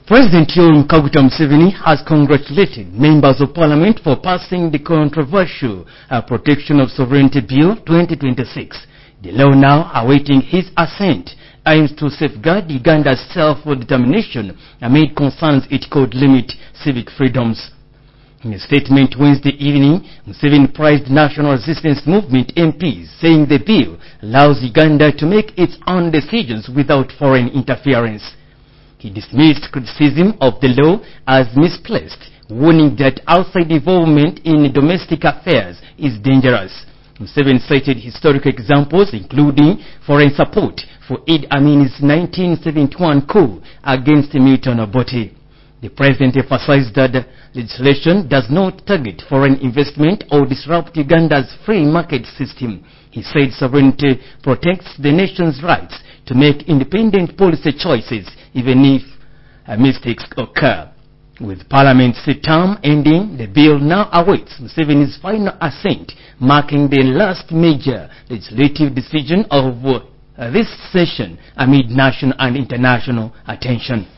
President Yoweri Kaguta Museveni has congratulated members of parliament for passing the controversial Protection of Sovereignty Bill 2026. The law now awaiting his assent aims to safeguard Uganda's self-determination amid concerns it could limit civic freedoms. In a statement Wednesday evening, Museveni praised National Resistance Movement MPs, saying the bill allows Uganda to make its own decisions without foreign interference. He dismissed criticism of the law as misplaced, warning that outside involvement in domestic affairs is dangerous. Museveni cited historical examples including foreign support for Idi Amin's 1971 coup against Milton Obote. The president emphasized that the legislation does not target foreign investment or disrupt Uganda's free market system. He said sovereignty protects the nation's rights to make independent policy choices even if mistakes occur. With Parliament's term ending, the bill now awaits Museveni's final assent, marking the last major legislative decision of this session amid national and international attention.